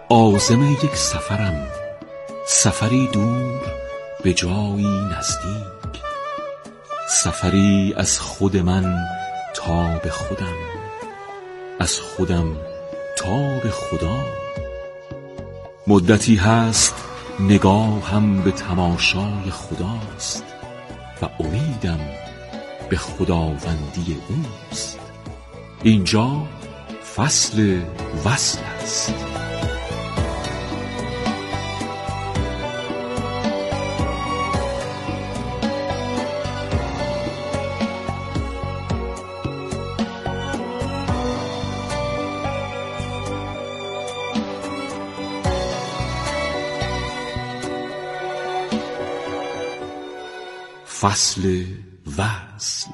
عازم یک سفرم، سفری دور به جایی نزدیک، سفری از خود من تا به خودم، از خودم تا به خدا. مدتی هست نگاهم به تماشای خداست و امیدم به خداوندی اوست. اینجا فصل وصل است. فصل وصل.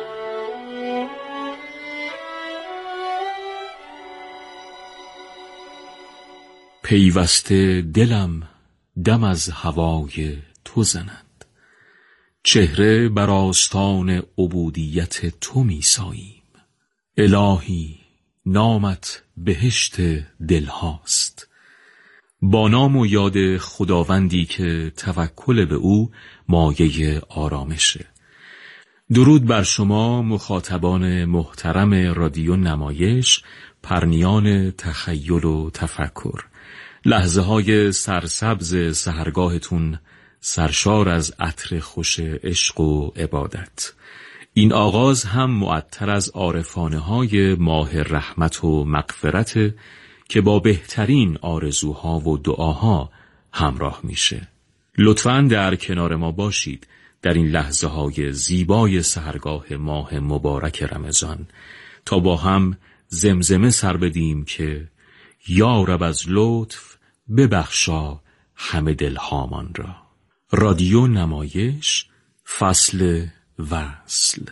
پیوسته دلم دم از هوای تو زند، چهره بر آستان عبودیت تو می ساییم. الهی نامت بهشت دلهاست، با نام و یاد خداوندی که توکل به او مایه آرامشه. درود بر شما مخاطبان محترم رادیو نمایش، پرنیان تخیل و تفکر. لحظه های سرسبز سحرگاهتون سرشار از عطر خوش عشق و عبادت. این آغاز هم معطر از عارفانه های ماه رحمت و مغفرت که با بهترین آرزوها و دعاها همراه میشه. لطفاً در کنار ما باشید در این لحظه های زیبای سحرگاه ماه مبارک رمضان تا با هم زمزمه سر بدیم که یا رب از لطف ببخشا همه دلهامان را. رادیو نمایش، فصل وصل.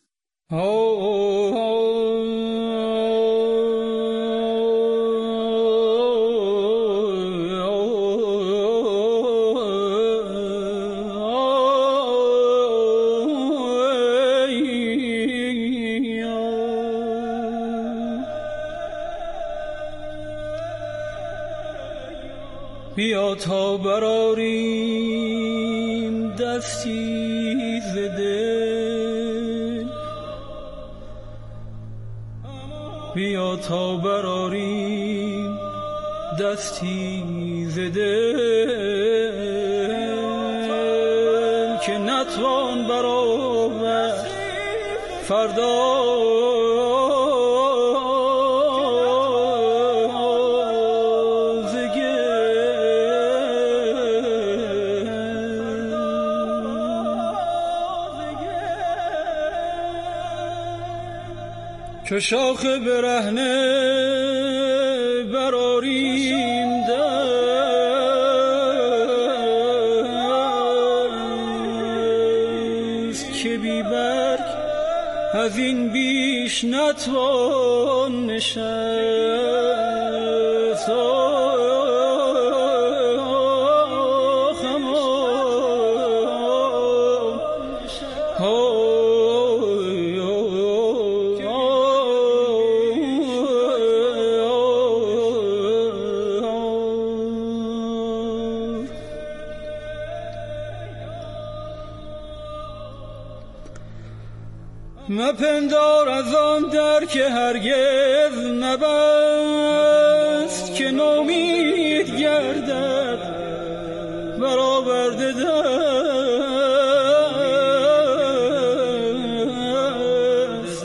بیا تا براریم دستی ز دل، بیا تا براریم دستی ز دل که نتوان برآورد فردا که شاخ برهنه براریم دست که بی برگ از این بیش نتوان نشست. مپندار از آن در که هرگز نبست که نومید گردد برآورده دست.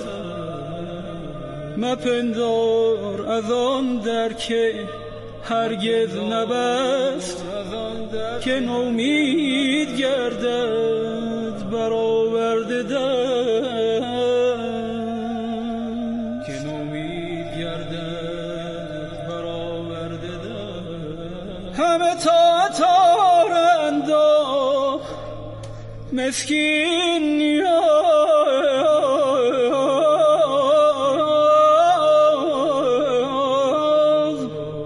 مپندار از آن در که هرگز نبست که نومید گردد برآورده دست. همه طاعت آرند و مسکین نیاز،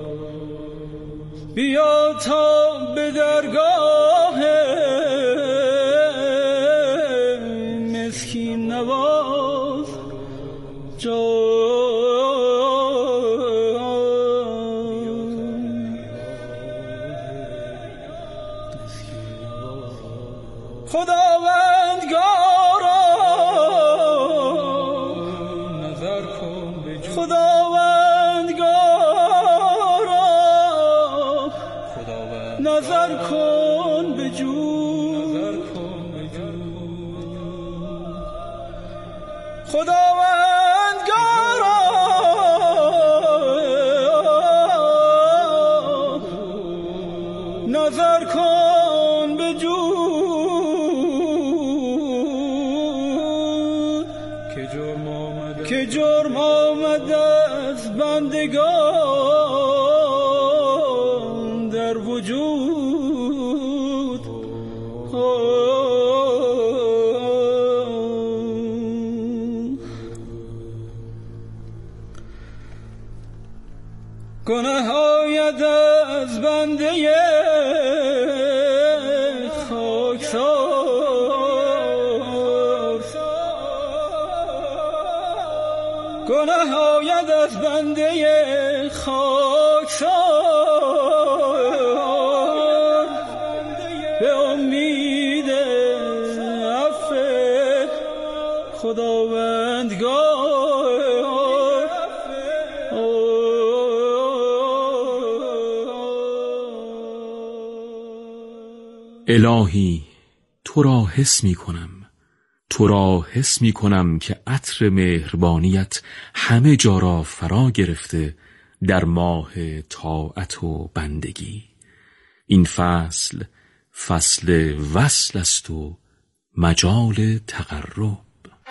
بیا تا به درگاه مسکین نواز جا نظر کن به جود خداوندگارا نظر کن به جود که جرم آمد از بندگان در وجود گناه آید از بنده خاکسار گناه آید از بنده خاکسار به امید عفو خداوندگار الهی تو را حس می کنم که عطر مهربانیت همه جا را فرا گرفته در ماه طاعت و بندگی. این فصل وصل است و مجال تقرب.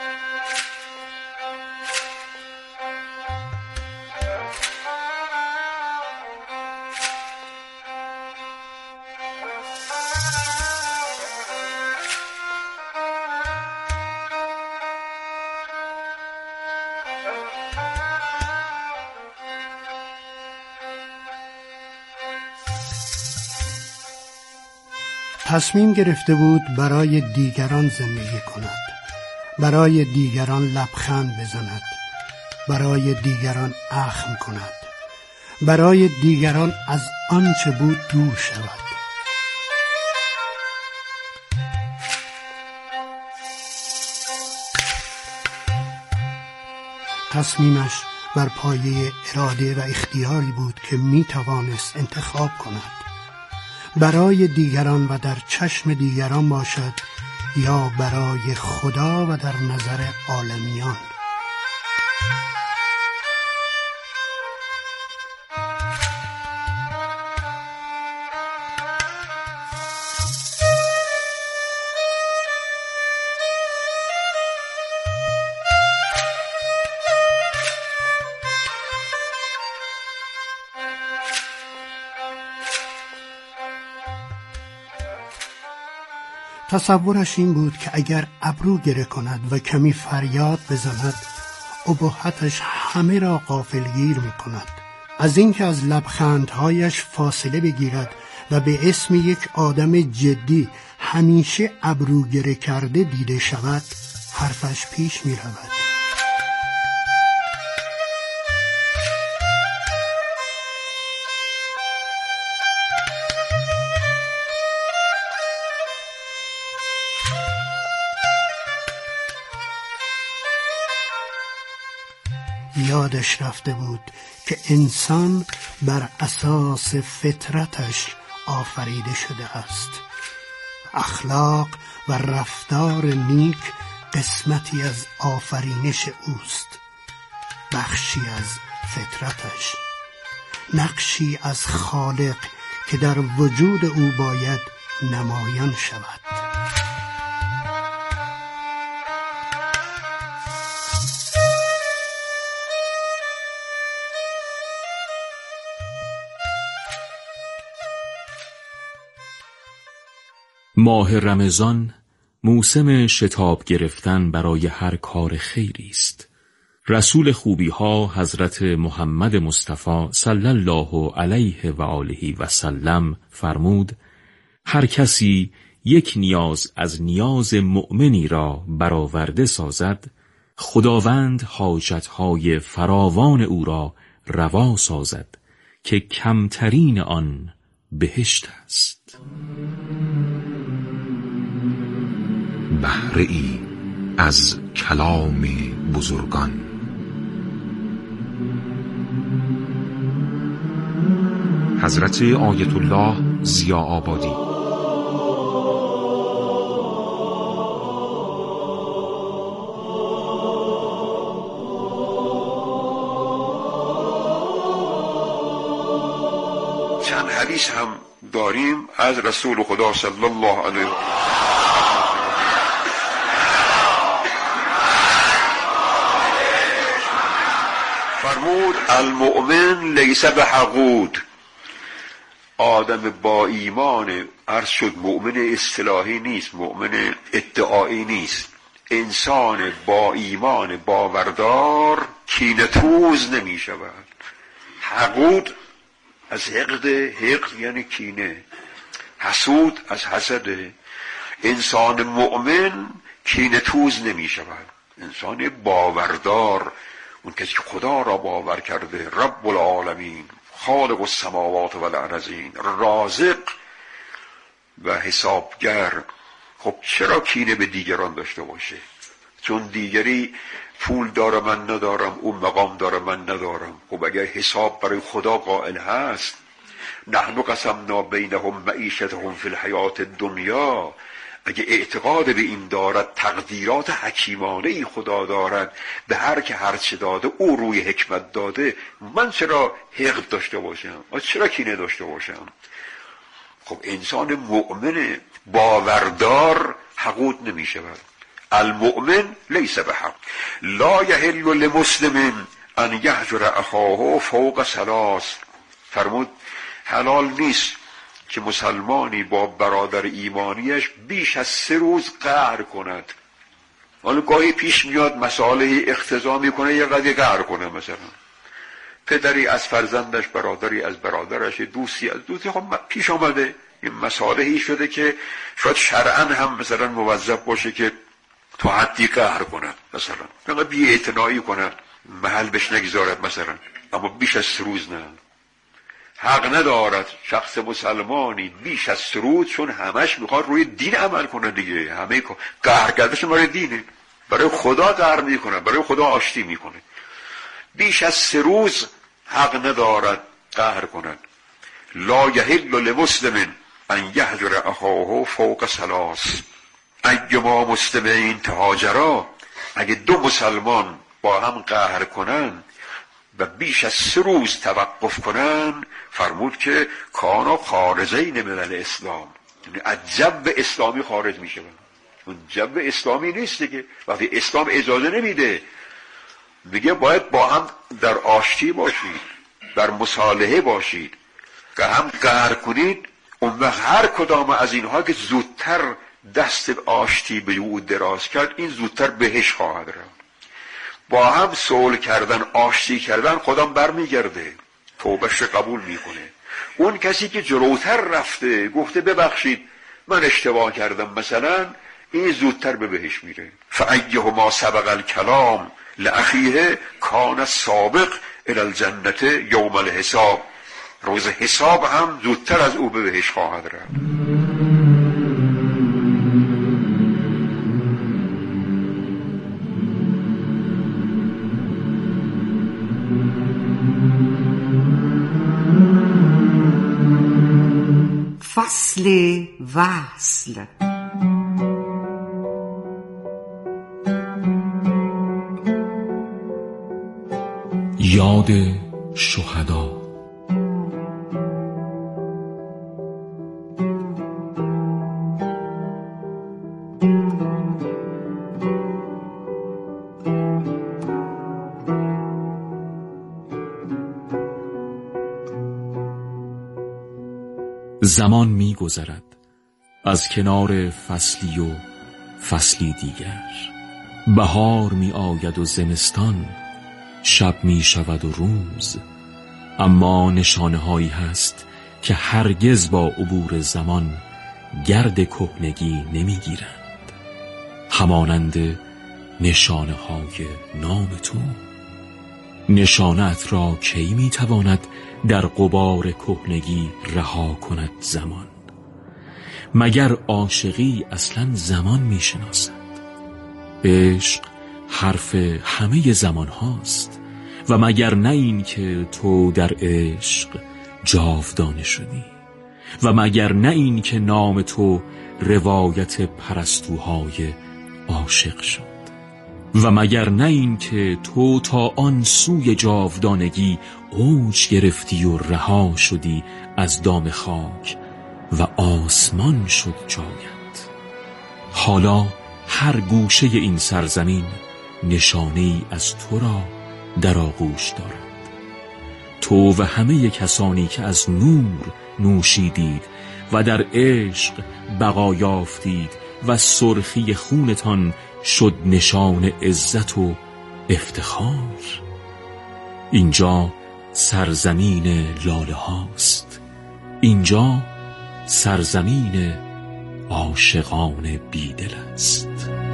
تصمیم گرفته بود برای دیگران زندگی کند، برای دیگران لبخند بزند، برای دیگران اخم کند، برای دیگران از آنچه بود دور شود. تصمیمش بر پایه اراده و اختیاری بود که می توانست انتخاب کند، برای دیگران و در چشم دیگران باشد یا برای خدا و در نظر عالمیان. تصورش این بود که اگر ابرو گره کند و کمی فریاد بزند، ابهتش همه را غافلگیر می کند. از اینکه از لبخندهایش فاصله بگیرد و به اسم یک آدم جدی همیشه ابرو گره کرده دیده شود، حرفش پیش می رود. یادش رفته بود که انسان بر اساس فطرتش آفریده شده است. اخلاق و رفتار نیک قسمتی از آفرینش اوست، بخشی از فطرتش، نقشی از خالق که در وجود او باید نمایان شود. ماه رمضان موسم شتاب گرفتن برای هر کار خیری است. رسول خوبی ها حضرت محمد مصطفی صلی الله علیه و آله و سلم فرمود: هر کسی یک نیاز از نیاز مؤمنی را برآورده سازد، خداوند حاجتهای فراوان او را روا سازد که کمترین آن بهشت است. بهره ای از کلام بزرگان. حضرت آیت الله ضیاء‌آبادی. چند حدیث هم داریم از رسول خدا صلی الله علیه و فرمود المؤمن لیس بحقود. آدم با ایمان، عرض شد مؤمن اصطلاحی نیست، مؤمن ادعایی نیست، انسان با ایمان باوردار کینه‌توز نمی شود. حقود از حقد یعنی کینه، حسود از حسده. انسان مؤمن کینه‌توز نمی شود، انسان باوردار، اون کسی که خدا را باور کرده، رب العالمین، خالق السماوات و الارضین، رازق و حسابگر. خب چرا کینه به دیگران داشته باشه؟ چون دیگری پول داره من ندارم، اون مقام داره من ندارم. خب اگر حساب برای خدا قائل هست، نحن قسمنا بینهم معیشتهم فی الحیات الدنیا، اگه اعتقاد به این دارد، تقدیرات حکیمانه خدا دارد، به هر که هر چه داده او روی حکمت داده، من چرا حقد داشته باشم؟ چرا کینه داشته باشم؟ خب انسان مؤمن باوردار حقود نمی شود. المؤمن لیس بحق. لا یحل لمسلم ان یهجر اخاه فوق ثلاث. فرمود حلال نیست که مسلمانی با برادر ایمانیش بیش از 3 روز قهر کند. حالا گاهی پیش میاد مسائل اقتضا میکنه یه قضیه قهر کنه، مثلا پدری از فرزندش، برادری از برادرش، دوستی از دوستی. خب پیش آمده این مسائلی شده که شاید شرعاً هم مثلا موظف باشه که تو حدی قهر کنه، مثلا بی اعتنایی کنه، محل بهش نگذارد مثلا، اما بیش از 3 روز نه. حق ندارد شخص مسلمانی بیش از 3 روز، چون همش میخواد روی دین عمل کنه دیگه، همه قهر کردنش برای دینه، برای خدا قهر میکنه، برای خدا آشتی میکنه. بیش از 3 روز حق ندارد قهر کنند. لا یحل لمسلم ان یهجر اخاه فوق ثلاث. ایما مسلمین تهاجرا، اگه 2 مسلمان با هم قهر کنن و بیش از 3 روز توقف کنن، فرمود که کانا خارجین من الاسلام، یعنی از جو اسلامی خارج میشه. اون جو اسلامی نیست دیگه، وقتی اسلام اجازه نمیده، میگه باید با هم در آشتی باشید، در مصالحه باشید، که هم قهر کنید. اون وقت هر کدام از اینها که زودتر دست آشتی به او دراز کرد، این زودتر بهش خواهد رفت. با هم صلح کردن، آشتی کردن، خودم برمیگرده، توبهش قبول میکنه. اون کسی که جلوتر رفته گفته ببخشید من اشتباه کردم مثلا، این زودتر به بهش میره. فایهما سبق الکلام لاخیه کان السابق الی الجنه یوم الحساب. روز حساب هم زودتر از او به بهش خواهد رفت. فصل وصل. یاد شهدا. زمان می گذرد از کنار فصلی و فصلی دیگر، بهار می آید و زمستان، شب می شود و روز، اما نشانه هایی هست که هرگز با عبور زمان گرد کهنگی نمی گیرند، همانند نشانه های نام تو. نشانت را کی می تواند در غبار کهنگی رها کند زمان؟ مگر عاشقی اصلا زمان می شناسد؟ عشق حرف همه زمان هاست، و مگر نه این که تو در عشق جاودانه شدی؟ و مگر نه این که نام تو روایت پرستوهای عاشق شد؟ و مگر نه این که تو تا آن سوی جاودانگی اوج گرفتی و رها شدی از دام خاک و آسمان شد جایت؟ حالا هر گوشه این سرزمین نشانه‌ای از تو را در آغوش دارد. تو و همه کسانی که از نور نوشیدید و در عشق بقا یافتید و سرخی خونتان شد نشان عزت و افتخار. اینجا سرزمین لاله هاست، اینجا سرزمین عاشقان بیدل است.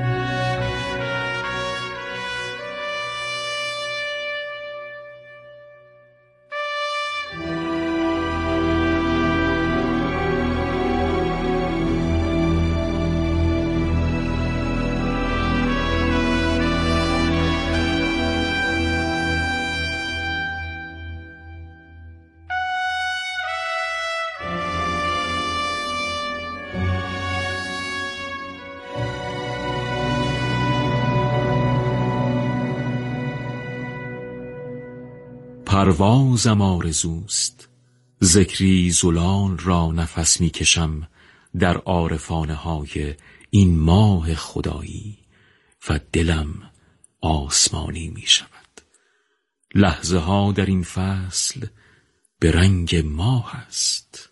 پروازم آرزوست، ذکری زلال را نفس می کشم در عارفانه های این ماه خدایی و دلم آسمانی می شود. لحظه ها در این فصل به رنگ ماه است.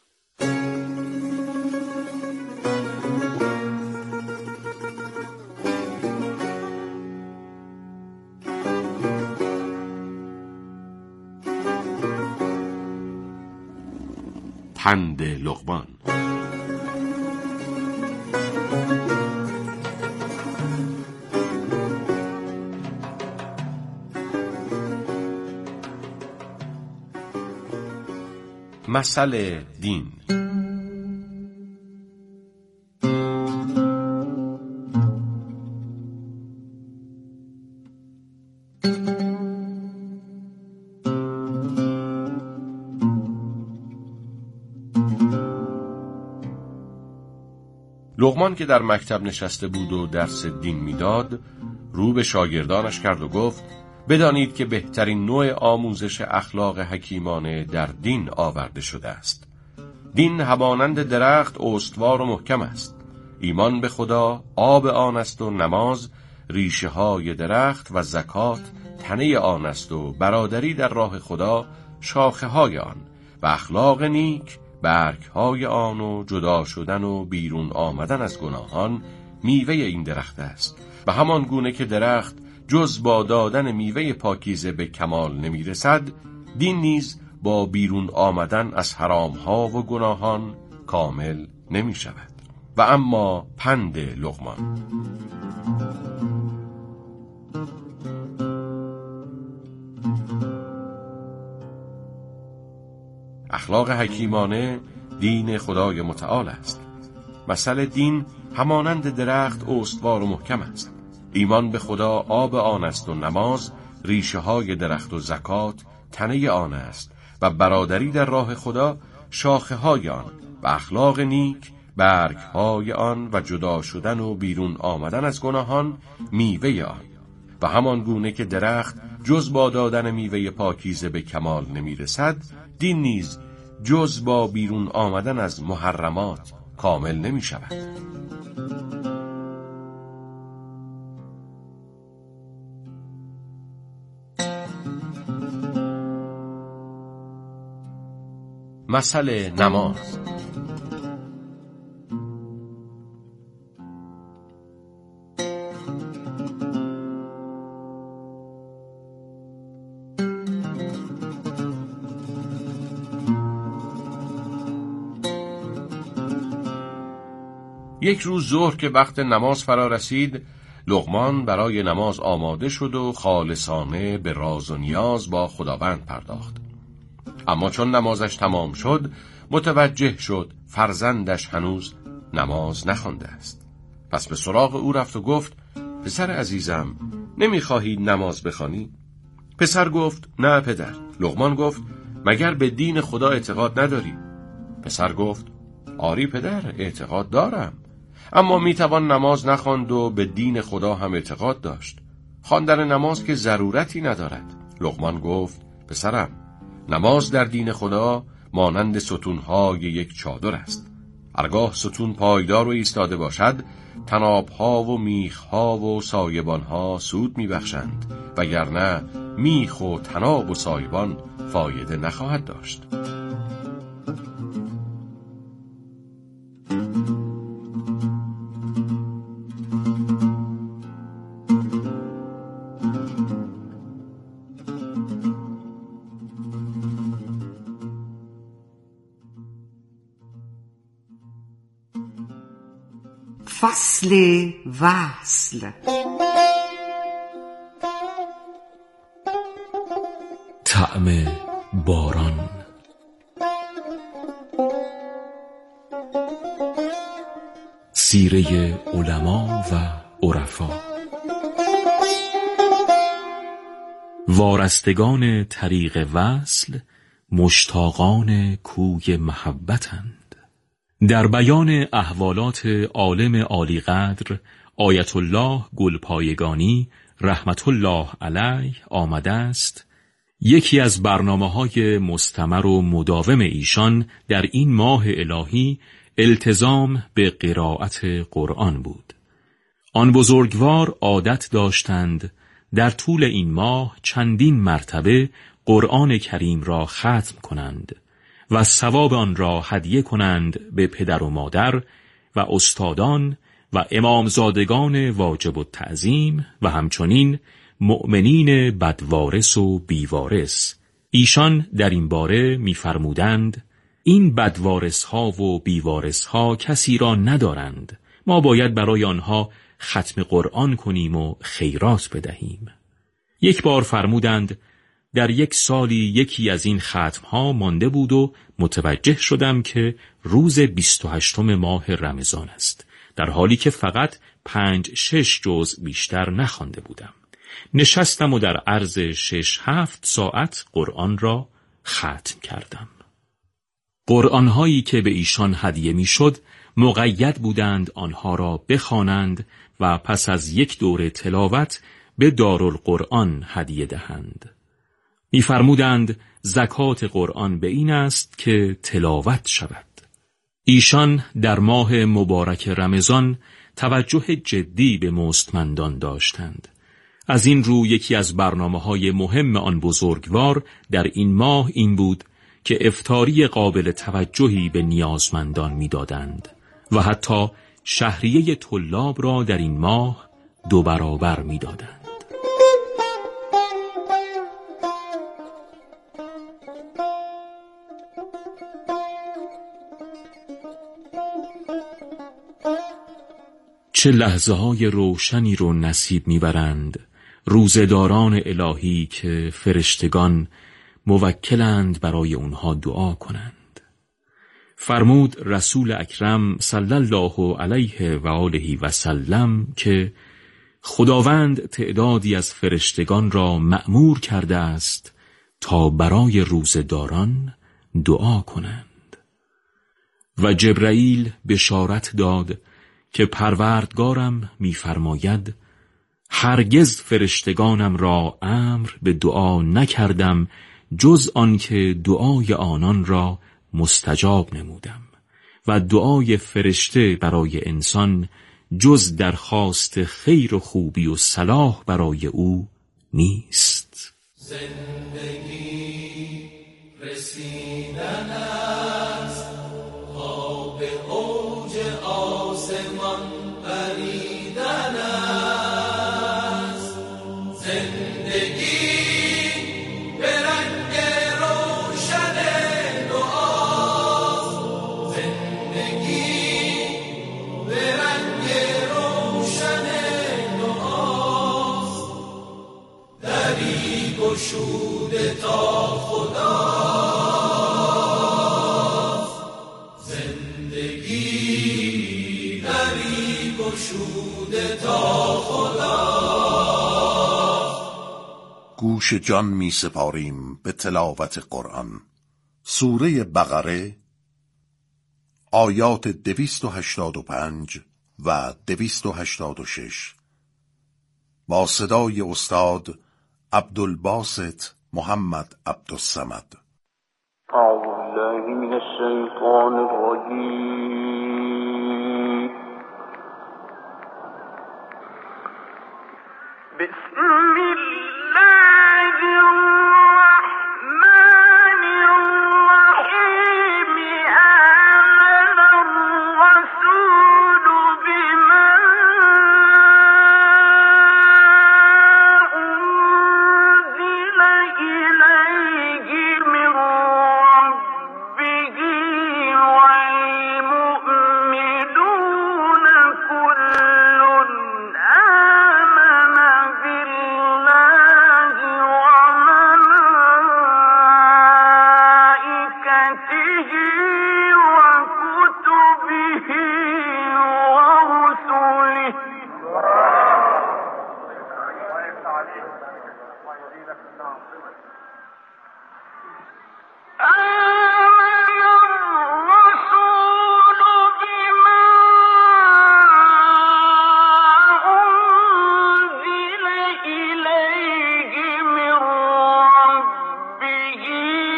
پند لقمان. مثل دین. لقمان که در مکتب نشسته بود و درس دین میداد، رو به شاگردانش کرد و گفت: بدانید که بهترین نوع آموزش اخلاق حکیمانه در دین آورده شده است. دین همانند درخت استوار و محکم است. ایمان به خدا آب آن است و نماز ریشه های درخت و زکات تنه آن است و برادری در راه خدا شاخه های آن و اخلاق نیک برگ های آن و جدا شدن و بیرون آمدن از گناهان میوه این درخت است. و همان گونه که درخت جز با دادن میوه پاکیزه به کمال نمی رسد، دین نیز با بیرون آمدن از حرام ها و گناهان کامل نمی شود. و اما پند لقمان. اخلاق حکیمانه دین خدای متعال است. مثل دین همانند درخت استوار و محکم است. ایمان به خدا آب آن است و نماز ریشه های درخت و زکات تنه آن است و برادری در راه خدا شاخه های آن و اخلاق نیک برگ های آن و جدا شدن و بیرون آمدن از گناهان میوه آن. و همان گونه که درخت جز با دادن میوه پاکیزه به کمال نمی رسد، دین نیز جز با بیرون آمدن از محرمات کامل نمی شود. مثل نماز. یک روز ظهر که وقت نماز فرا رسید، لقمان برای نماز آماده شد و خالصانه به راز و نیاز با خداوند پرداخت. اما چون نمازش تمام شد، متوجه شد فرزندش هنوز نماز نخوانده است. پس به سراغ او رفت و گفت: پسر عزیزم، نمیخواهی نماز بخوانی؟ پسر گفت: نه پدر. لقمان گفت: مگر به دین خدا اعتقاد نداری؟ پسر گفت: آری پدر، اعتقاد دارم، اما میتوان نماز نخواند و به دین خدا هم اعتقاد داشت. خواندن نماز که ضرورتی ندارد. لقمان گفت پسرم، نماز در دین خدا مانند ستونهای یک چادر است. هرگاه ستون پایدار و ایستاده باشد، تنابها و میخها و سایبانها سود میبخشند، وگرنه میخ و تناب و سایبان فایده نخواهد داشت. فصل وصل. طعم باران. سیره علما و عرفا. وارستگان طریق وصل مشتاقان کوی محبتند. در بیان احوالات عالم عالی قدر آیت الله گلپایگانی رحمت الله علیه آمده است: یکی از برنامه‌های مستمر و مداوم ایشان در این ماه الهی التزام به قرائت قرآن بود. آن بزرگوار عادت داشتند در طول این ماه چندین مرتبه قرآن کریم را ختم کنند و ثواب آن را هدیه کنند به پدر و مادر و استادان و امامزادگان واجب التعظیم و همچنین مؤمنین بدوارث و بیوارث. ایشان در این باره می‌فرمودند این بدوارث ها و بیوارث ها کسی را ندارند، ما باید برای آنها ختم قرآن کنیم و خیرات بدهیم. یک بار فرمودند در یک سالی یکی از این ختمها مانده بود و متوجه شدم که روز 28 ماه رمضان است، در حالی که فقط 5-6 جزء بیشتر نخوانده بودم. نشستم و در عرض 6-7 ساعت قرآن را ختم کردم. قرآن‌هایی که به ایشان هدیه می‌شد مقید بودند آنها را بخوانند و پس از یک دوره تلاوت به دارالقرآن هدیه دهند. می‌فرمودند زکات قرآن به این است که تلاوت شود. ایشان در ماه مبارک رمضان توجه جدی به مستمندان داشتند. از این رو یکی از برنامه‌های مهم آن بزرگوار در این ماه این بود که افطاری قابل توجهی به نیازمندان می‌دادند و حتی شهریه طلاب را در این ماه 2 برابر می‌دادند. چه لحظه‌های روشنی رو نصیب می‌برند روزه‌داران الهی که فرشتگان موکلند برای اونها دعا کنند. فرمود رسول اکرم صلی الله علیه و آله و سلم که خداوند تعدادی از فرشتگان را مأمور کرده است تا برای روزه‌داران دعا کنند. و جبرائیل بشارت داد که پروردگارم می‌فرماید هرگز فرشتگانم را امر به دعا نکردم جز آنکه دعای آنان را مستجاب نمودم و دعای فرشته برای انسان جز درخواست خیر و خوبی و صلاح برای او نیست. زندگی رسیدن است، خواب اوج آسمان پریدن است. زندگی به رنگ روشن دعاست. زندگی به رنگ روشن دعاست. دری گشوده تا خداست. زندگی دری گشوده تا خداست. گوش جان می سپاریم به تلاوت قرآن. سوره بقره آیات 285 و 286 با صدای استاد عبدالباسط محمد عبدالصمد. اعوذ بالله من الشیطان الرجیم. بسم الله الرحمن الرحیم. آمن الرسول بما أنزل إليه من ربه والمؤمنون كل آمن بالله وملائكته وكتبه ورسله. آمن الرسول بما أنزل إليه من ربه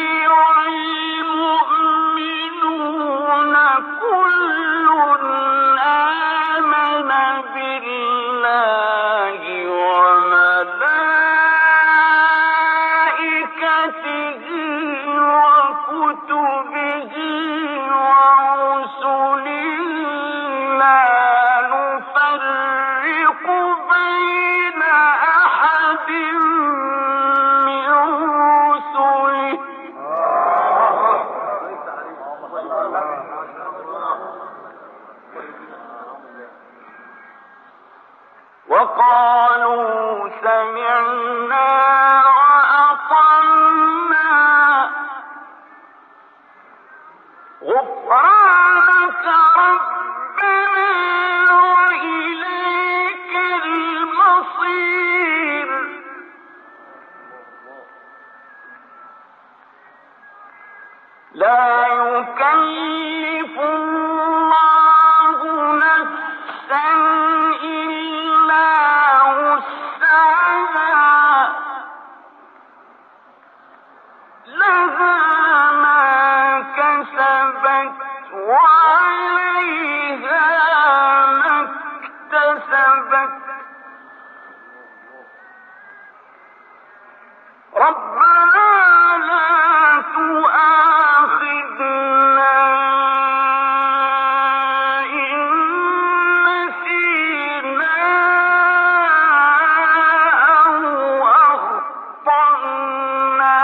والمؤمنون كل آمن بالله وملائكته وكتبه ورسله لا نفرق بين أحد من رسله. وقالوا سمعنا وأطعنا غفرانك ربنا وإليك المصير. لا يكلف الله نفسا إلا وسعها لها ما كسبت وعليها ما اكتسبت. ربنا لا تؤاخذنا إن نسينا أو أخطأنا.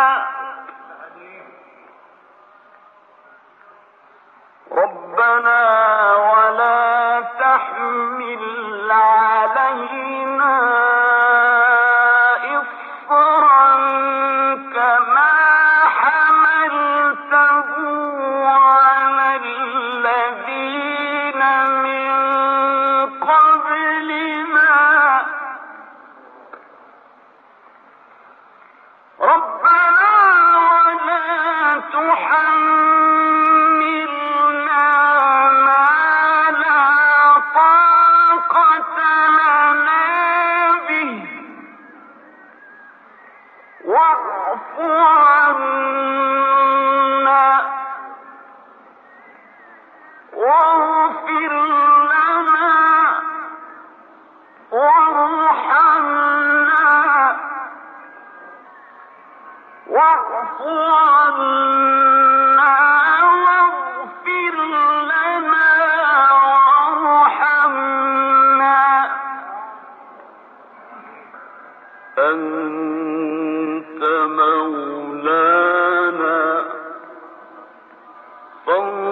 ربنا ولا تحمل علينا إصرا كما حملته على الذين من قبلنا. ربنا ولا تحملنا ما لا طاقة لنا به واعف عنا واغفر لنا وارحمنا واعف عنا واغفر لنا وارحمنا أنت مولانا فانصرنا